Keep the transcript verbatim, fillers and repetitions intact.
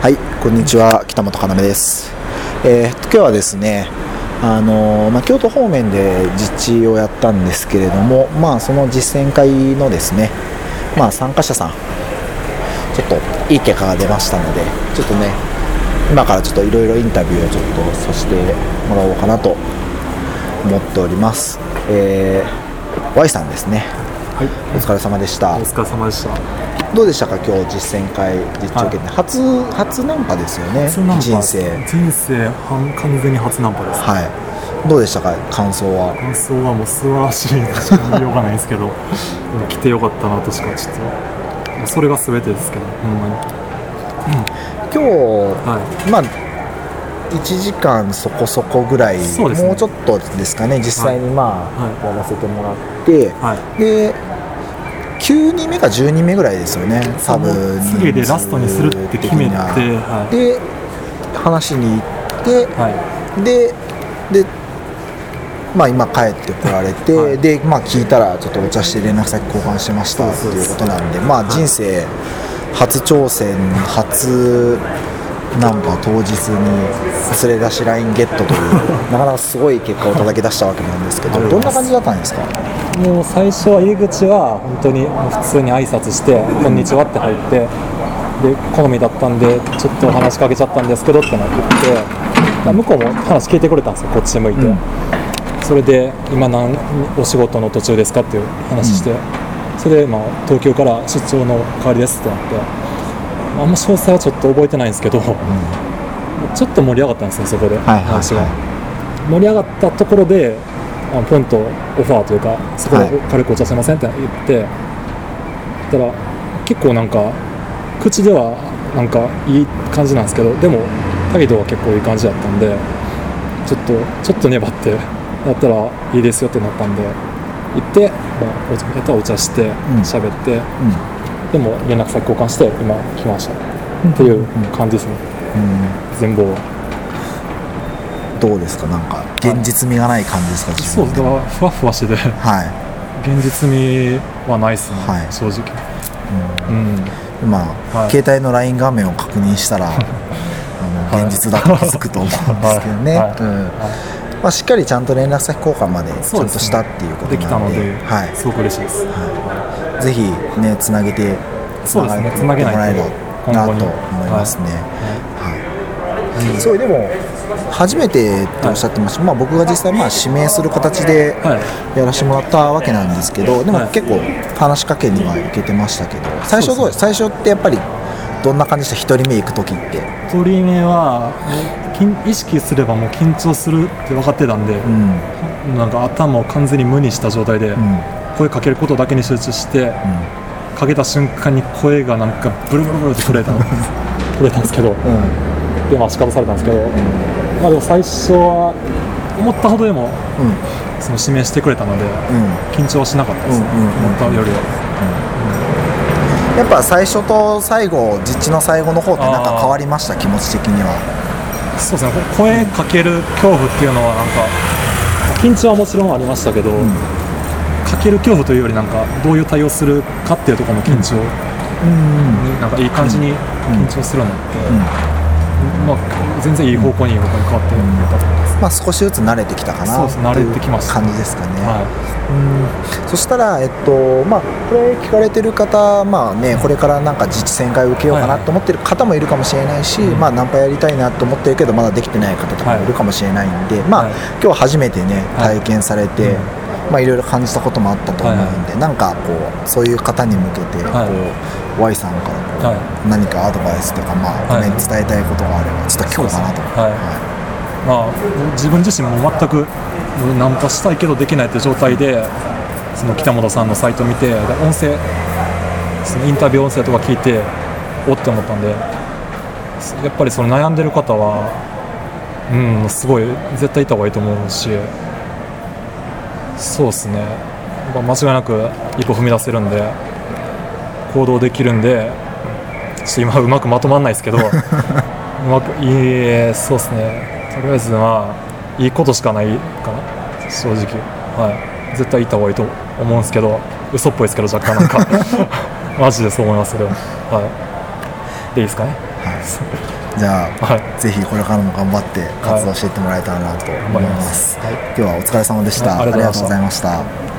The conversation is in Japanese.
はい、こんにちは、北本要です。えー、今日はですね、あのーまあ、京都方面で実地をやったんですけれども、まあ、その実践会のですね、まあ、参加者さん、ちょっといい結果が出ましたので、ちょっとね、今からちょっといろいろインタビューをちょっとさせてもらおうかなと思っております。えー、Y さんですね。 はい、 お疲れ様でした。 お疲れ様でした。 どうでしたか、今日実践会実地を受けて、はい、初初ナンパですよね。人生人生完全に初ナンパです。 はい。どうでしたか、感想は。 感想はもう素晴らしいしか言いようがないんですけど来てよかったなとしかちょっと、それが全てですけど、ほんまに、 うん、今日、はい、まあいちじかんそこそこぐらい、ね、もうちょっとですかね、実際にまあ、はい、やらせてもらって、はい、できゅうにんめかじゅうにんめぐらいですよね、多分次でラストにするって決めて、はい、で話しに行って、はい、ででまあ、今帰ってこられて、はい、でまあ、聞いたらちょっとお茶して連絡先交換しましたっていうことなんで、まあ、人生初挑戦、初ナンパ当日に連れ出し ライン ゲットというなかなかすごい結果を叩き出したわけなんですけど、どんな感じだったんですか。 もう最初は入り口は本当に普通に挨拶してこんにちはって入って、で好みだったんでちょっと話しかけちゃったんですけどってなって、向こうも話聞いてくれたんですよ、こっち向いて、うん、それで今何お仕事の途中ですかっていう話して、うん、それでまあ東京から出張の代わりですってなって、あんま詳細はちょっと覚えてないんですけど、うん、ちょっと盛り上がったんですよ、そこで、はいはいはい、話が盛り上がったところでポンとオファーというか、そこで軽くお茶しませんって言って、はい、たら結構なんか口ではなんかいい感じなんですけど、でも態度は結構いい感じだったんで、ちょっとちょっと粘ってやったらいいですよってなったんで行って、まあ、お茶やったらお茶して喋って、うんうん、でも連絡先交換して今来ました、うん、っていう感じですね、うん、全貌は。 どうですか、なんか現実味がない感じですか。はい、 そうです、だからふわふわしてて、はい、現実味はないですね、はい、正直。 うんうん、まあ、はい、携帯の ライン 画面を確認したらあの現実だと気づくと思うんですけどね、はいはい、うん、まあ、しっかりちゃんと連絡先交換までちゃんとしたっていうことなので、できたので、はい、すごく嬉しいです、はい、ぜひねつなげてつなげてもらえればなと思いますね。はいはい、うん、そうでも初めてっておっしゃってました、はい、まあ、僕が実際まあ指名する形でやらせてもらったわけなんですけど、でも結構話しかけにはいけてましたけど、最初どうです、最初ってやっぱりどんな感じでした、ひとりめ行くときって。 ひとりめは意識すればもう緊張するって分かってたんで、うん、なんか頭を完全に無にした状態で、うん、声かけることだけに集中して、うん、かけた瞬間に声がなんかブルブルブルって震えた震えたんですけど、うん、でまあ仕方されたんですけど、うん、まあ、でも最初は思ったほどでも、うん、その指名してくれたので、うん、緊張はしなかったですね、うんうんうん、思ったよりは、 うん、やっぱ最初と最後、実地の最後の方ってなんか変わりました、気持ち的には。 そうですね、声かける恐怖っていうのはなんか緊張はもちろんありましたけど、うん、かける恐怖というよりなんかどういう対応するかっていうところの緊張、うん、なんかいい感じに緊張するようになって、うんうん、まあ、全然いい方向にいい方向に変わっていったと思います。 まあ、少しずつ慣れてきたかなという感じですかね。はい、うん、そしたら、えっとまあ、これ聞かれてる方、まあね、これからなんか実践会を受けようかなと思ってる方もいるかもしれないし、はいはい、まあ、ナンパやりたいなと思ってるけどまだできてない方とかもいるかもしれないんで、はい、まあ、今日初めてね体験されて、はい、まあ、いろいろ感じたこともあったと思うんで、はいはい、なんかこうそういう方に向けてこう、はい、Y さんからこう、はい、何かアドバイスとか、まあ、伝えたいことがあればちょっと聞こうかなと。はいはい、 まあ、自分自身も全くナンパしたいけどできないという状態でその北本さんのサイトを見て音声そのインタビュー音声とか聞いておって思ったんで、やっぱりその悩んでる方は、うん、すごい絶対いた方がいいと思うし、そうですね、間違いなく一歩踏み出せるんで行動できるんで、ちょっと今うまくまとまらないですけどうまくいい、そうですね、とりあえずまあいいことしかないかな、正直、はい、絶対行った方がいいと思うんですけど、嘘っぽいですけど若干なんかマジでそう思いますけど、はい、でいいですかね。 じゃあ、はい、ぜひこれからも頑張って活動していってもらえたらなと思います、はいはい、今日はお疲れ様でした、 はい、ありがとうございました。 ありがとうございました。